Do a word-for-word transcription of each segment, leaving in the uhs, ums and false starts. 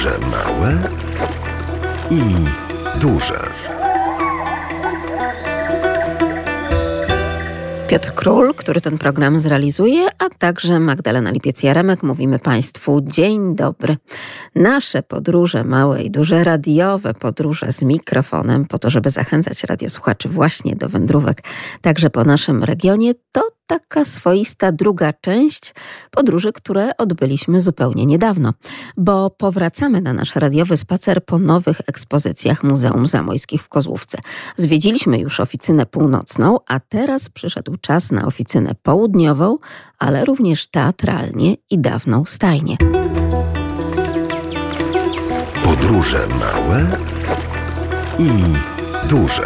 Podróże małe i duże. Piotr Król, który ten program zrealizuje, a także Magdalena Lipiec-Jaremek. Mówimy Państwu dzień dobry. Nasze podróże małe i duże, radiowe podróże z mikrofonem, po to, żeby zachęcać radiosłuchaczy właśnie do wędrówek także po naszym regionie, to taka swoista druga część podróży, które odbyliśmy zupełnie niedawno, bo powracamy na nasz radiowy spacer po nowych ekspozycjach Muzeum Zamojskich w Kozłówce. Zwiedziliśmy już oficynę północną, a teraz przyszedł czas na oficynę południową, ale również teatralnie i dawną stajnię. Podróże małe i duże.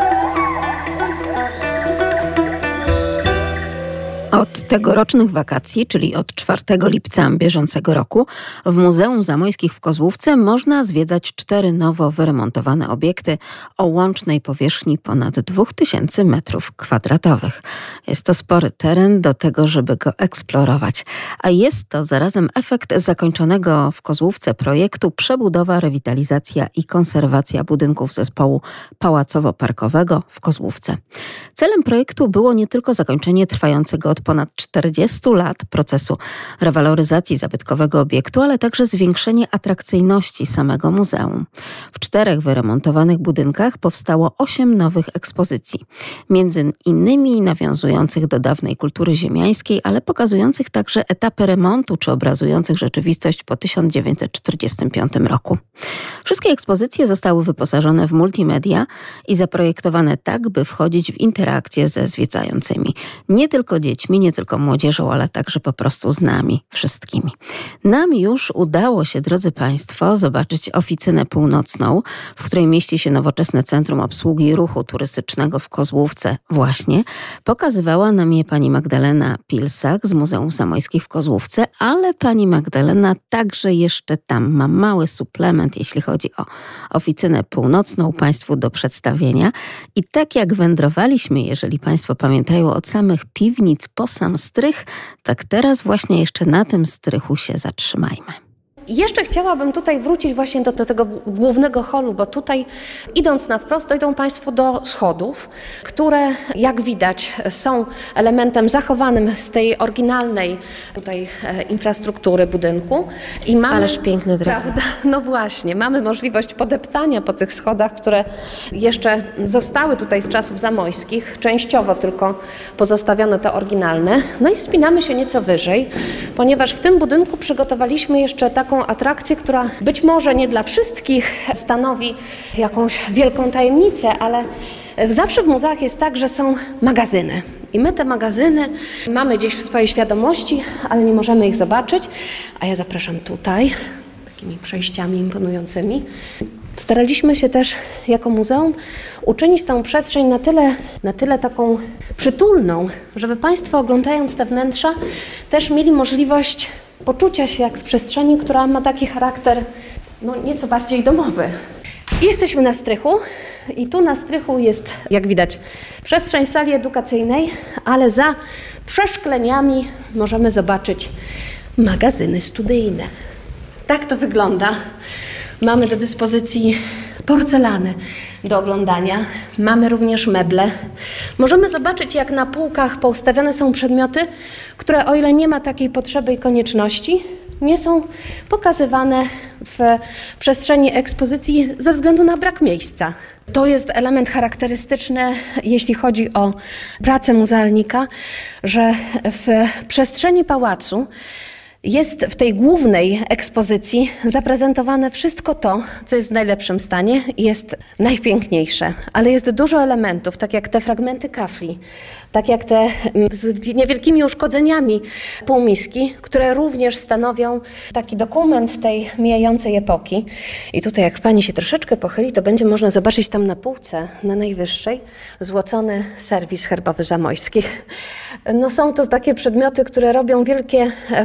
Od tegorocznych wakacji, czyli od czwartego lipca bieżącego roku, w Muzeum Zamojskich w Kozłówce można zwiedzać cztery nowo wyremontowane obiekty o łącznej powierzchni ponad dwa tysiące metrów kwadratowych. Jest to spory teren do tego, żeby go eksplorować. A jest to zarazem efekt zakończonego w Kozłówce projektu Przebudowa, rewitalizacja i konserwacja budynków zespołu pałacowo-parkowego w Kozłówce. Celem projektu było nie tylko zakończenie trwającego od ponad czterdziestu lat procesu rewaloryzacji zabytkowego obiektu, ale także zwiększenie atrakcyjności samego muzeum. W czterech wyremontowanych budynkach powstało osiem nowych ekspozycji, między innymi nawiązujących do dawnej kultury ziemiańskiej, ale pokazujących także etapy remontu czy obrazujących rzeczywistość po tysiąc dziewięćset czterdziestym piątym roku. Wszystkie ekspozycje zostały wyposażone w multimedia i zaprojektowane tak, by wchodzić w interakcję ze zwiedzającymi. Nie tylko dziećmi, nie tylko młodzieżą, ale także po prostu z nami wszystkimi. Nam już udało się, drodzy Państwo, zobaczyć oficynę północną, w której mieści się nowoczesne Centrum Obsługi Ruchu Turystycznego w Kozłówce właśnie. Pokazywała nam je pani Magdalena Pilsak z Muzeum Zamojskich w Kozłówce, ale pani Magdalena także jeszcze tam ma mały suplement, jeśli chodzi o oficynę północną Państwu do przedstawienia. I tak jak wędrowaliśmy, jeżeli Państwo pamiętają, od samych piwnic po sam strych, tak teraz właśnie jeszcze na tym strychu się zatrzymajmy. Jeszcze chciałabym tutaj wrócić właśnie do, do tego głównego holu, bo tutaj idąc na wprost dojdą Państwo do schodów, które jak widać są elementem zachowanym z tej oryginalnej tutaj e, infrastruktury budynku. I mamy, Ależ piękny drewno. Prawda? No właśnie, mamy możliwość podeptania po tych schodach, które jeszcze zostały tutaj z czasów zamojskich, częściowo tylko pozostawiono te oryginalne. No i wspinamy się nieco wyżej, ponieważ w tym budynku przygotowaliśmy jeszcze taką atrakcję, która być może nie dla wszystkich stanowi jakąś wielką tajemnicę, ale zawsze w muzeach jest tak, że są magazyny. I my te magazyny mamy gdzieś w swojej świadomości, ale nie możemy ich zobaczyć. A ja zapraszam tutaj, takimi przejściami imponującymi. Staraliśmy się też jako muzeum uczynić tę przestrzeń na tyle, na tyle taką przytulną, żeby Państwo oglądając te wnętrza też mieli możliwość poczucia się jak w przestrzeni, która ma taki charakter no, nieco bardziej domowy. Jesteśmy na strychu i tu na strychu jest, jak widać, przestrzeń sali edukacyjnej, ale za przeszkleniami możemy zobaczyć magazyny studyjne. Tak to wygląda. Mamy do dyspozycji porcelany do oglądania. Mamy również meble. Możemy zobaczyć, jak na półkach poustawiane są przedmioty, które o ile nie ma takiej potrzeby i konieczności, nie są pokazywane w przestrzeni ekspozycji ze względu na brak miejsca. To jest element charakterystyczny, jeśli chodzi o pracę muzealnika, że w przestrzeni pałacu jest w tej głównej ekspozycji zaprezentowane wszystko to, co jest w najlepszym stanie i jest najpiękniejsze. Ale jest dużo elementów, tak jak te fragmenty kafli, tak jak te z niewielkimi uszkodzeniami półmiski, które również stanowią taki dokument tej mijającej epoki. I tutaj jak pani się troszeczkę pochyli, to będzie można zobaczyć tam na półce, na najwyższej, złocony serwis herbowy Zamojskich. No są to takie przedmioty, które robią wielkie wrażenie,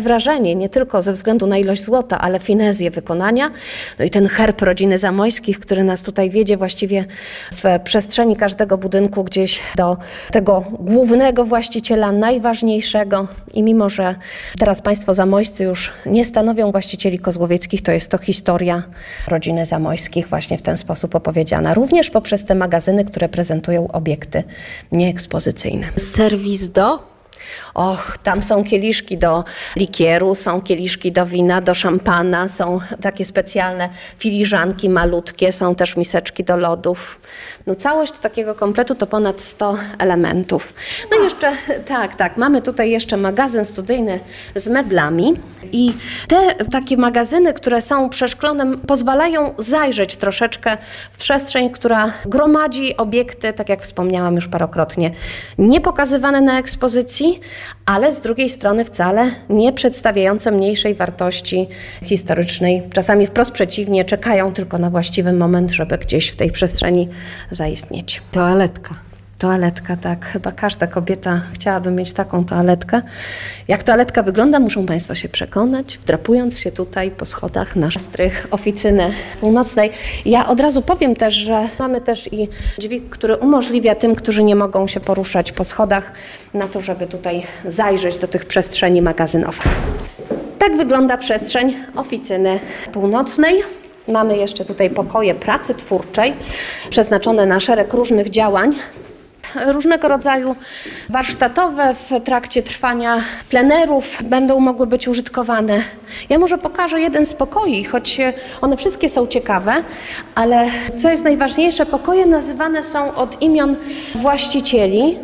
wykonanie, nie tylko ze względu na ilość złota, ale finezję wykonania. No i ten herb rodziny Zamojskich, który nas tutaj wiedzie właściwie w przestrzeni każdego budynku gdzieś do tego głównego właściciela, najważniejszego. I mimo, że teraz państwo zamojscy już nie stanowią właścicieli kozłowieckich, to jest to historia rodziny Zamojskich właśnie w ten sposób opowiedziana. Również poprzez te magazyny, które prezentują obiekty nieekspozycyjne. Serwis do? Och, tam są kieliszki do likieru, są kieliszki do wina, do szampana, są takie specjalne filiżanki malutkie, są też miseczki do lodów. No całość takiego kompletu to ponad sto elementów. No i jeszcze, tak, tak, mamy tutaj jeszcze magazyn studyjny z meblami i te takie magazyny, które są przeszklone, pozwalają zajrzeć troszeczkę w przestrzeń, która gromadzi obiekty, tak jak wspomniałam już parokrotnie, nie pokazywane na ekspozycji, ale z drugiej strony wcale nie przedstawiające mniejszej wartości historycznej. Czasami wprost przeciwnie, czekają tylko na właściwy moment, żeby gdzieś w tej przestrzeni zaistnieć. Toaletka. Toaletka, tak. Chyba każda kobieta chciałaby mieć taką toaletkę. Jak toaletka wygląda, muszą państwo się przekonać, wdrapując się tutaj po schodach na strych oficyny północnej. Ja od razu powiem też, że mamy też i dźwig, który umożliwia tym, którzy nie mogą się poruszać po schodach, na to, żeby tutaj zajrzeć do tych przestrzeni magazynowych. Tak wygląda przestrzeń oficyny północnej. Mamy jeszcze tutaj pokoje pracy twórczej, przeznaczone na szereg różnych działań. Różnego rodzaju warsztatowe w trakcie trwania plenerów będą mogły być użytkowane. Ja może pokażę jeden z pokoi, choć one wszystkie są ciekawe, ale co jest najważniejsze, pokoje nazywane są od imion właścicieli.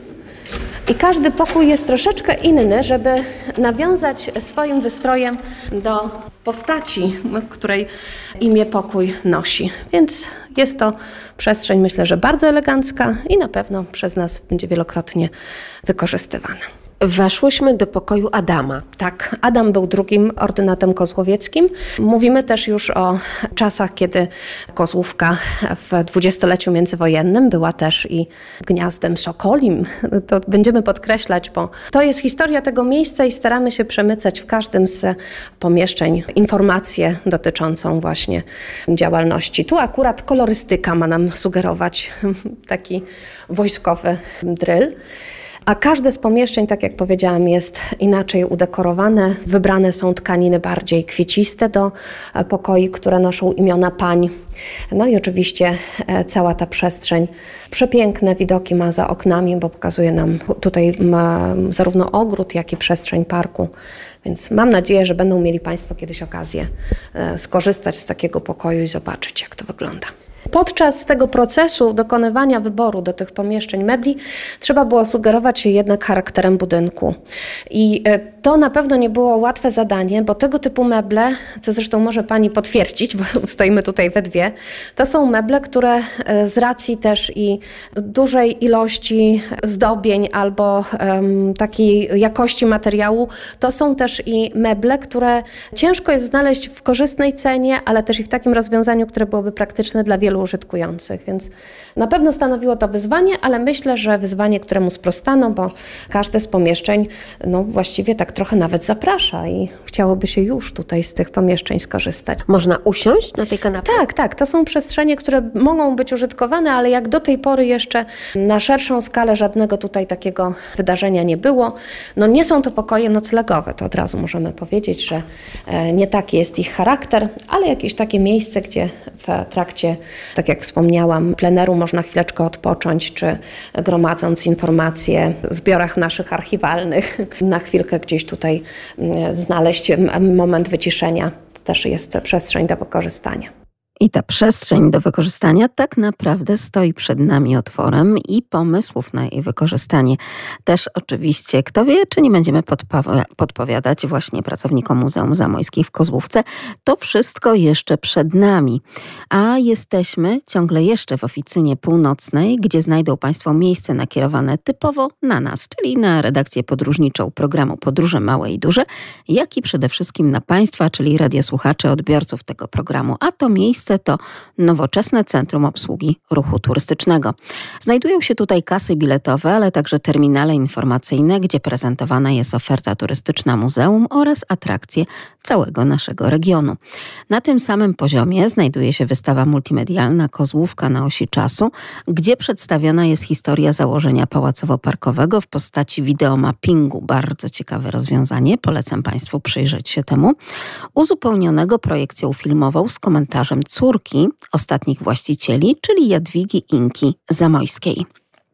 I każdy pokój jest troszeczkę inny, żeby nawiązać swoim wystrojem do postaci, której imię pokój nosi. Więc jest to przestrzeń, myślę, że bardzo elegancka i na pewno przez nas będzie wielokrotnie wykorzystywana. Weszłyśmy do pokoju Adama. Tak, Adam był drugim ordynatem kozłowieckim. Mówimy też już o czasach, kiedy Kozłówka w dwudziestoleciu międzywojennym była też i gniazdem sokolim. To będziemy podkreślać, bo to jest historia tego miejsca i staramy się przemycać w każdym z pomieszczeń informację dotyczącą właśnie działalności. Tu akurat kolorystyka ma nam sugerować taki wojskowy dryl. A każde z pomieszczeń, tak jak powiedziałam, jest inaczej udekorowane. Wybrane są tkaniny bardziej kwieciste do pokoi, które noszą imiona pań. No i oczywiście cała ta przestrzeń przepiękne widoki ma za oknami, bo pokazuje nam tutaj ma zarówno ogród, jak i przestrzeń parku. Więc mam nadzieję, że będą mieli państwo kiedyś okazję skorzystać z takiego pokoju i zobaczyć, jak to wygląda. Podczas tego procesu dokonywania wyboru do tych pomieszczeń mebli trzeba było sugerować się jednak charakterem budynku. I to na pewno nie było łatwe zadanie, bo tego typu meble, co zresztą może pani potwierdzić, bo stoimy tutaj we dwie, to są meble, które z racji też i dużej ilości zdobień albo um, takiej jakości materiału, to są też i meble, które ciężko jest znaleźć w korzystnej cenie, ale też i w takim rozwiązaniu, które byłoby praktyczne dla wielu użytkujących, więc na pewno stanowiło to wyzwanie, ale myślę, że wyzwanie, któremu sprostano, bo każde z pomieszczeń no właściwie tak trochę nawet zaprasza i chciałoby się już tutaj z tych pomieszczeń skorzystać. Można usiąść na tej kanapie? Tak, tak. To są przestrzenie, które mogą być użytkowane, ale jak do tej pory jeszcze na szerszą skalę żadnego tutaj takiego wydarzenia nie było. No nie są to pokoje noclegowe, to od razu możemy powiedzieć, że nie taki jest ich charakter, ale jakieś takie miejsce, gdzie w trakcie, tak jak wspomniałam, pleneru można chwileczkę odpocząć, czy gromadząc informacje w zbiorach naszych archiwalnych, na chwilkę gdzieś tutaj znaleźć moment wyciszenia. To też jest przestrzeń do wykorzystania. I ta przestrzeń do wykorzystania tak naprawdę stoi przed nami otworem i pomysłów na jej wykorzystanie. Też oczywiście, kto wie, czy nie będziemy podpowi- podpowiadać właśnie pracownikom Muzeum Zamojskich w Kozłówce. To wszystko jeszcze przed nami. A jesteśmy ciągle jeszcze w oficynie północnej, gdzie znajdą państwo miejsce nakierowane typowo na nas, czyli na redakcję podróżniczą programu Podróże Małe i Duże, jak i przede wszystkim na państwa, czyli radiosłuchaczy, odbiorców tego programu. A to miejsce Kozłówce to nowoczesne centrum obsługi ruchu turystycznego. Znajdują się tutaj kasy biletowe, ale także terminale informacyjne, gdzie prezentowana jest oferta turystyczna muzeum oraz atrakcje całego naszego regionu. Na tym samym poziomie znajduje się wystawa multimedialna Kozłówka na osi czasu, gdzie przedstawiona jest historia założenia pałacowo-parkowego w postaci wideomappingu. Bardzo ciekawe rozwiązanie, polecam Państwu przyjrzeć się temu. Uzupełnionego projekcją filmową z komentarzem córki ostatnich właścicieli, czyli Jadwigi Inki Zamojskiej.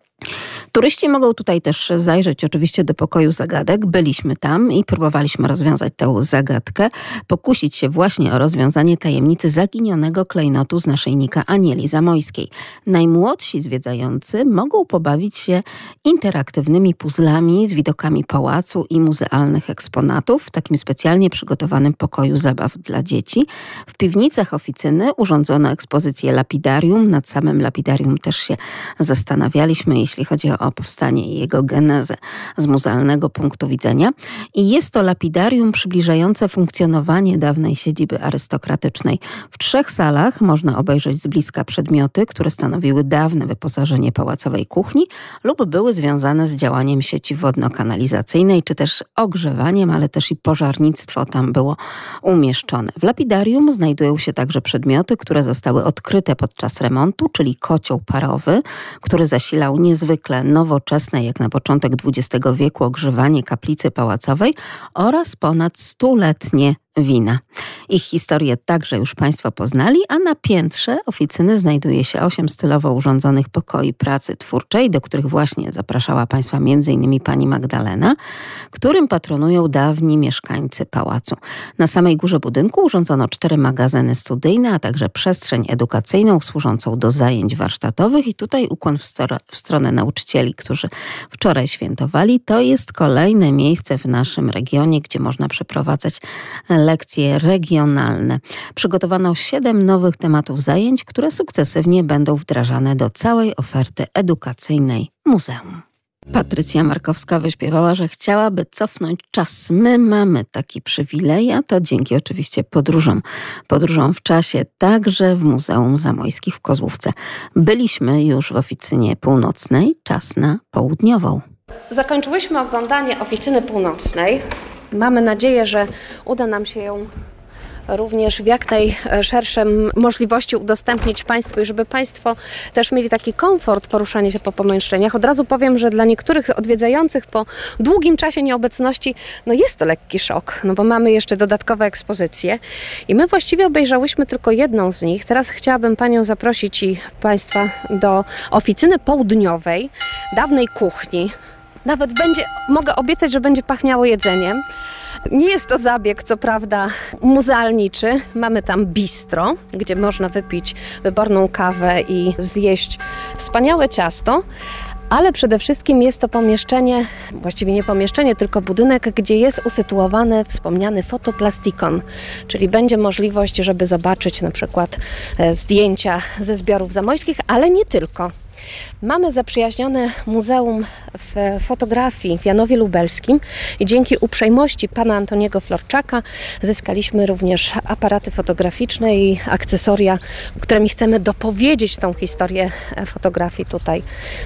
Turyści mogą tutaj też zajrzeć oczywiście do pokoju zagadek. Byliśmy tam i próbowaliśmy rozwiązać tę zagadkę, pokusić się właśnie o rozwiązanie tajemnicy zaginionego klejnotu z naszyjnika Anieli Zamojskiej. Najmłodsi zwiedzający mogą pobawić się interaktywnymi puzzlami z widokami pałacu i muzealnych eksponatów w takim specjalnie przygotowanym pokoju zabaw dla dzieci. W piwnicach oficyny urządzono ekspozycję lapidarium. Nad samym lapidarium też się zastanawialiśmy, jeśli chodzi o powstanie i jego genezę z muzealnego punktu widzenia. I jest to lapidarium przybliżające funkcjonowanie dawnej siedziby arystokratycznej. W trzech salach można obejrzeć z bliska przedmioty, które stanowiły dawne wyposażenie pałacowej kuchni lub były związane z działaniem sieci wodno-kanalizacyjnej, czy też ogrzewaniem, ale też i pożarnictwo tam było umieszczone. W lapidarium znajdują się także przedmioty, które zostały odkryte podczas remontu, czyli kocioł parowy, który zasilał niezwykle nowoczesne, jak na początek dwudziestego wieku, ogrzewanie kaplicy pałacowej oraz ponad stuletnie wina. Ich historię także już Państwo poznali, a na piętrze oficyny znajduje się osiem stylowo urządzonych pokoi pracy twórczej, do których właśnie zapraszała Państwa m.in. pani Magdalena, którym patronują dawni mieszkańcy pałacu. Na samej górze budynku urządzono cztery magazyny studyjne, a także przestrzeń edukacyjną służącą do zajęć warsztatowych i tutaj ukłon w, stro- w stronę nauczycieli, którzy wczoraj świętowali. To jest kolejne miejsce w naszym regionie, gdzie można przeprowadzać lekcje regionalne. Przygotowano siedem nowych tematów zajęć, które sukcesywnie będą wdrażane do całej oferty edukacyjnej muzeum. Patrycja Markowska wyśpiewała, że chciałaby cofnąć czas. My mamy taki przywilej, a to dzięki oczywiście podróżom. Podróżom w czasie, także w Muzeum Zamojskich w Kozłówce. Byliśmy już w oficynie północnej, czas na południową. Zakończyłyśmy oglądanie oficyny północnej. Mamy nadzieję, że uda nam się ją również w jak najszerszej możliwości udostępnić Państwu i żeby Państwo też mieli taki komfort poruszania się po pomieszczeniach. Od razu powiem, że dla niektórych odwiedzających po długim czasie nieobecności no jest to lekki szok, no bo mamy jeszcze dodatkowe ekspozycje i my właściwie obejrzałyśmy tylko jedną z nich. Teraz chciałabym Panią zaprosić i Państwa do oficyny południowej, dawnej kuchni. Nawet będzie, mogę obiecać, że będzie pachniało jedzeniem. Nie jest to zabieg, co prawda, muzealniczy. Mamy tam bistro, gdzie można wypić wyborną kawę i zjeść wspaniałe ciasto. Ale przede wszystkim jest to pomieszczenie, właściwie nie pomieszczenie, tylko budynek, gdzie jest usytuowany wspomniany fotoplastikon, czyli będzie możliwość, żeby zobaczyć na przykład zdjęcia ze zbiorów zamojskich, ale nie tylko. Mamy zaprzyjaźnione Muzeum w Fotografii w Janowie Lubelskim i dzięki uprzejmości pana Antoniego Florczaka zyskaliśmy również aparaty fotograficzne i akcesoria, którymi chcemy dopowiedzieć tą historię fotografii tutaj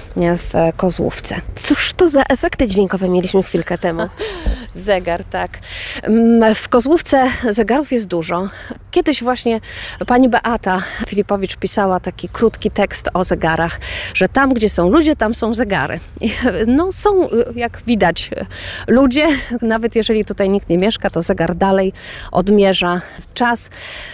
w Kozłówce. Cóż to za efekty dźwiękowe mieliśmy chwilkę temu? Zegar, tak. W Kozłówce zegarów jest dużo. Kiedyś właśnie pani Beata Filipowicz pisała taki krótki tekst o zegarach, że tam, gdzie są ludzie, tam są zegary. No są, jak widać, ludzie. Nawet jeżeli tutaj nikt nie mieszka, to zegar dalej odmierza czas.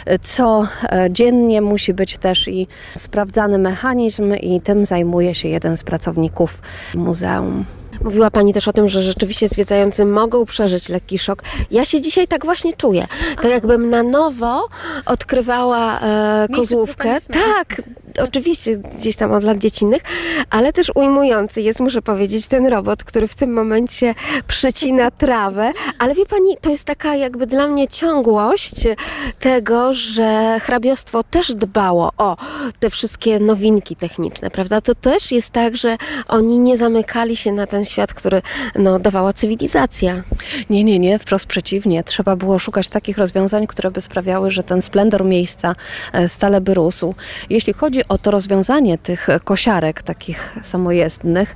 Codziennie musi być też i sprawdzany mechanizm i tym zajmuje się jeden z pracowników muzeum. Mówiła Pani też o tym, że rzeczywiście zwiedzający mogą przeżyć lekki szok. Ja się dzisiaj tak właśnie czuję. Tak jakbym na nowo odkrywała e, Kozłówkę. Tak, oczywiście gdzieś tam od lat dziecinnych, ale też ujmujący jest, muszę powiedzieć, ten robot, który w tym momencie przycina trawę. Ale wie pani, to jest taka jakby dla mnie ciągłość tego, że hrabiostwo też dbało o te wszystkie nowinki techniczne, prawda? To też jest tak, że oni nie zamykali się na ten świat, który no, dawała cywilizacja. Nie, nie, nie, wprost przeciwnie. Trzeba było szukać takich rozwiązań, które by sprawiały, że ten splendor miejsca stale by rósł. Jeśli chodzi o to rozwiązanie tych kosiarek takich samojezdnych,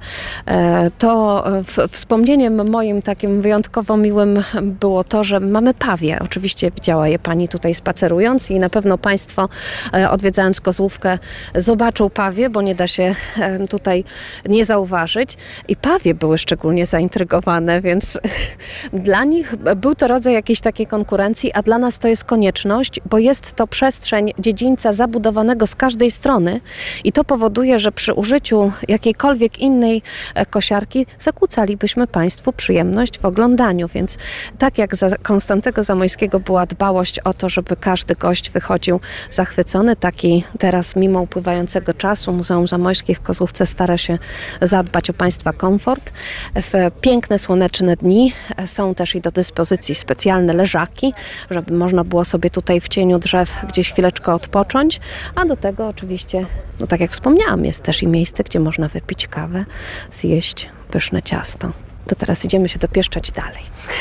to wspomnieniem moim takim wyjątkowo miłym było to, że mamy pawie. Oczywiście widziała je pani tutaj spacerując i na pewno państwo odwiedzając Kozłówkę zobaczą pawie, bo nie da się tutaj nie zauważyć. I pawie były szczególnie zaintrygowane, więc dla nich był to rodzaj jakiejś takiej konkurencji, a dla nas to jest konieczność, bo jest to przestrzeń dziedzińca zabudowanego z każdej strony i to powoduje, że przy użyciu jakiejkolwiek innej kosiarki zakłócalibyśmy państwu przyjemność w oglądaniu, więc tak jak za Konstantego Zamoyskiego była dbałość o to, żeby każdy gość wychodził zachwycony, taki teraz mimo upływającego czasu Muzeum Zamojskie w Kozłówce stara się zadbać o państwa komfort. W piękne, słoneczne dni są też i do dyspozycji specjalne leżaki, żeby można było sobie tutaj w cieniu drzew gdzieś chwileczkę odpocząć, a do tego oczywiście, no tak jak wspomniałam, jest też i miejsce, gdzie można wypić kawę, zjeść pyszne ciasto. To teraz idziemy się dopieszczać dalej.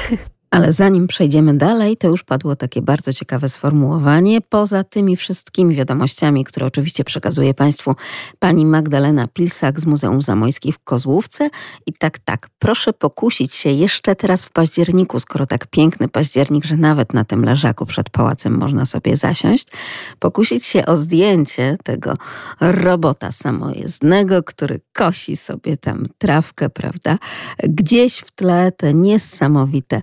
Ale zanim przejdziemy dalej, to już padło takie bardzo ciekawe sformułowanie. Poza tymi wszystkimi wiadomościami, które oczywiście przekazuje Państwu pani Magdalena Pilsak z Muzeum Zamojskich w Kozłówce. I tak, tak, proszę pokusić się jeszcze teraz w październiku, skoro tak piękny październik, że nawet na tym leżaku przed pałacem można sobie zasiąść, pokusić się o zdjęcie tego robota samojezdnego, który kosi sobie tam trawkę, prawda? Gdzieś w tle te niesamowite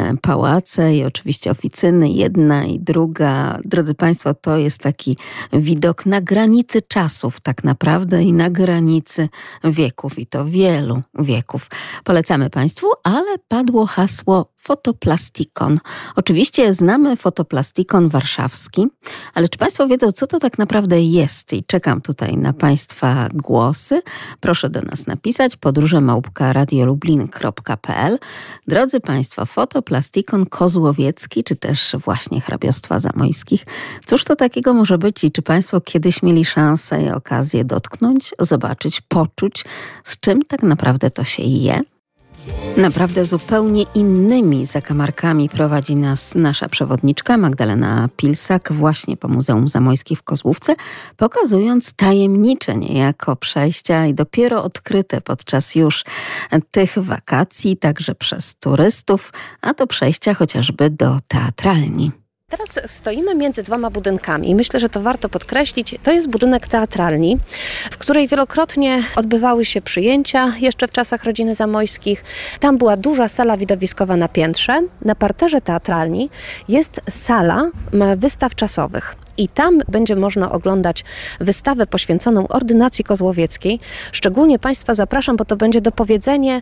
pałace i oczywiście oficyny, jedna i druga. Drodzy Państwo, to jest taki widok na granicy czasów tak naprawdę i na granicy wieków i to wielu wieków. Polecamy Państwu, ale padło hasło Fotoplastikon. Oczywiście znamy Fotoplastikon warszawski, ale czy Państwo wiedzą, co to tak naprawdę jest? I czekam tutaj na Państwa głosy. Proszę do nas napisać podróże małpka radiolublin kropka p l. Drodzy Państwo, Fotoplastikon kozłowiecki, czy też właśnie hrabiostwa zamojskich. Cóż to takiego może być i czy Państwo kiedyś mieli szansę i okazję dotknąć, zobaczyć, poczuć, z czym tak naprawdę to się je? Naprawdę zupełnie innymi zakamarkami prowadzi nas nasza przewodniczka Magdalena Pilsak właśnie po Muzeum Zamojskim w Kozłówce, pokazując tajemnicze niejako przejścia i dopiero odkryte podczas już tych wakacji, także przez turystów, a to przejścia chociażby do teatralni. Teraz stoimy między dwoma budynkami i myślę, że to warto podkreślić. To jest budynek teatralni, w której wielokrotnie odbywały się przyjęcia jeszcze w czasach rodziny Zamojskich. Tam była duża sala widowiskowa na piętrze. Na parterze teatralni jest sala wystaw czasowych. I tam będzie można oglądać wystawę poświęconą ordynacji kozłowieckiej. Szczególnie Państwa zapraszam, bo to będzie dopowiedzenie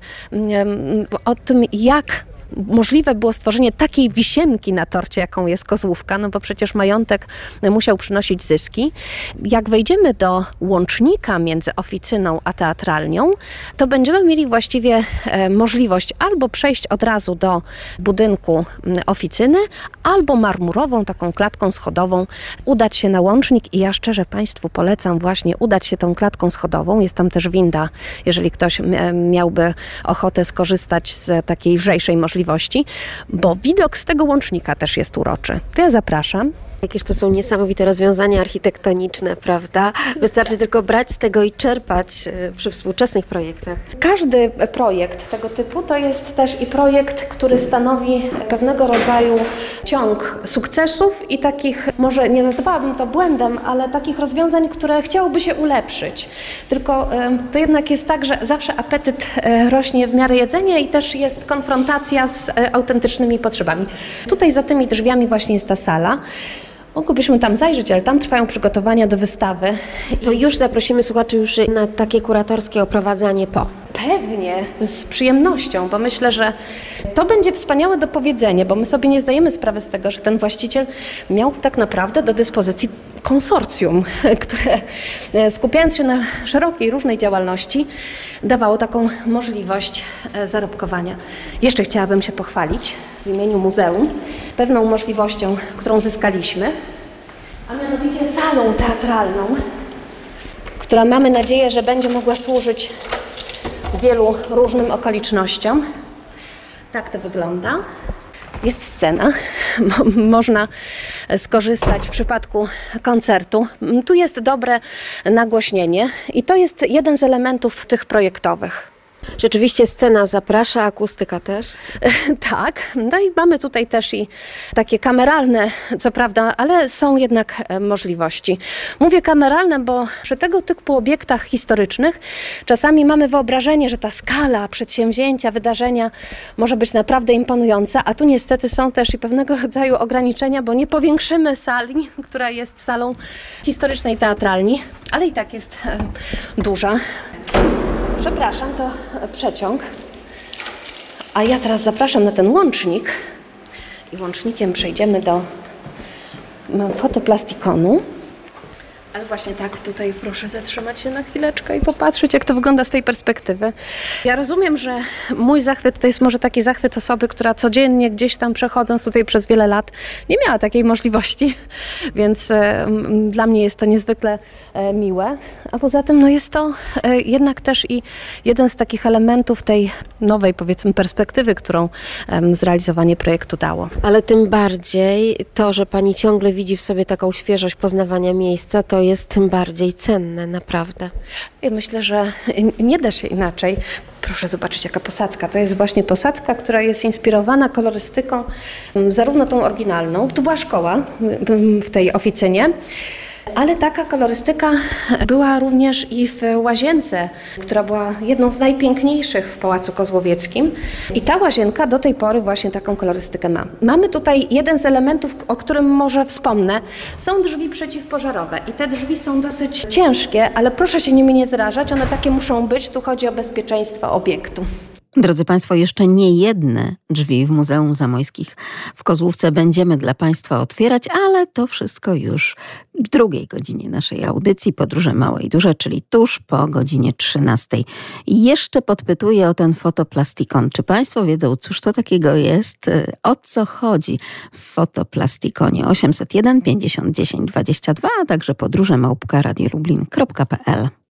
o tym, jak możliwe było stworzenie takiej wisienki na torcie, jaką jest Kozłówka, no bo przecież majątek musiał przynosić zyski. Jak wejdziemy do łącznika między oficyną a teatralnią, to będziemy mieli właściwie e, możliwość albo przejść od razu do budynku oficyny, albo marmurową, taką klatką schodową, udać się na łącznik i ja szczerze Państwu polecam właśnie udać się tą klatką schodową. Jest tam też winda, jeżeli ktoś miałby ochotę skorzystać z takiej lżejszej możliwości, bo widok z tego łącznika też jest uroczy. To ja zapraszam. Jakież to są niesamowite rozwiązania architektoniczne, prawda? Wystarczy tylko brać z tego i czerpać przy współczesnych projektach. Każdy projekt tego typu to jest też i projekt, który stanowi pewnego rodzaju ciąg sukcesów i takich, może nie nazwałabym to błędem, ale takich rozwiązań, które chciałoby się ulepszyć. Tylko to jednak jest tak, że zawsze apetyt rośnie w miarę jedzenia i też jest konfrontacja z autentycznymi potrzebami. Tutaj za tymi drzwiami właśnie jest ta sala. Mogłybyśmy tam zajrzeć, ale tam trwają przygotowania do wystawy. To już zaprosimy słuchaczy już na takie kuratorskie oprowadzanie po. Pewnie, z przyjemnością, bo myślę, że to będzie wspaniałe dopowiedzenie, bo my sobie nie zdajemy sprawy z tego, że ten właściciel miał tak naprawdę do dyspozycji konsorcjum, które skupiając się na szerokiej, różnej działalności, dawało taką możliwość zarobkowania. Jeszcze chciałabym się pochwalić w imieniu muzeum pewną możliwością, którą zyskaliśmy, a mianowicie salą teatralną, która mamy nadzieję, że będzie mogła służyć wielu różnym okolicznościom. Tak to wygląda. Jest scena, Mo- można skorzystać w przypadku koncertu. Tu jest dobre nagłośnienie i to jest jeden z elementów tych projektowych. Rzeczywiście scena zaprasza, akustyka też. Tak, no i mamy tutaj też i takie kameralne, co prawda, ale są jednak możliwości. Mówię kameralne, bo przy tego typu obiektach historycznych czasami mamy wyobrażenie, że ta skala przedsięwzięcia, wydarzenia może być naprawdę imponująca, a tu niestety są też i pewnego rodzaju ograniczenia, bo nie powiększymy sali, która jest salą historycznej teatralni, ale i tak jest e, duża. Przepraszam, to przeciąg. A ja teraz zapraszam na ten łącznik i łącznikiem przejdziemy do fotoplastikonu. Ale właśnie tak, tutaj proszę zatrzymać się na chwileczkę i popatrzeć, jak to wygląda z tej perspektywy. Ja rozumiem, że mój zachwyt to jest może taki zachwyt osoby, która codziennie gdzieś tam przechodząc tutaj przez wiele lat nie miała takiej możliwości, więc e, dla mnie jest to niezwykle e, miłe. A poza tym no jest to e, jednak też i jeden z takich elementów tej nowej, powiedzmy, perspektywy, którą e, zrealizowanie projektu dało. Ale tym bardziej to, że pani ciągle widzi w sobie taką świeżość poznawania miejsca, to jest tym bardziej cenne, naprawdę. Ja myślę, że nie da się inaczej. Proszę zobaczyć, jaka posadzka. To jest właśnie posadzka, która jest inspirowana kolorystyką, zarówno tą oryginalną, tu była szkoła w tej oficynie, ale taka kolorystyka była również i w łazience, która była jedną z najpiękniejszych w Pałacu Kozłowieckim. I ta łazienka do tej pory właśnie taką kolorystykę ma. Mamy tutaj jeden z elementów, o którym może wspomnę. Są drzwi przeciwpożarowe i te drzwi są dosyć ciężkie, ale proszę się nimi nie zrażać, one takie muszą być. Tu chodzi o bezpieczeństwo obiektu. Drodzy Państwo, jeszcze nie jedne drzwi w Muzeum Zamojskich w Kozłówce będziemy dla Państwa otwierać, ale to wszystko już w drugiej godzinie naszej audycji Podróże Małe i Duże, czyli tuż po godzinie trzynastej. I jeszcze podpytuję o ten fotoplastikon. Czy Państwo wiedzą, cóż to takiego jest? O co chodzi w fotoplastikonie? osiemset jeden pięćdziesiąt dziesięć dwadzieścia dwa, a także podróże małpka radio lublin kropka p l.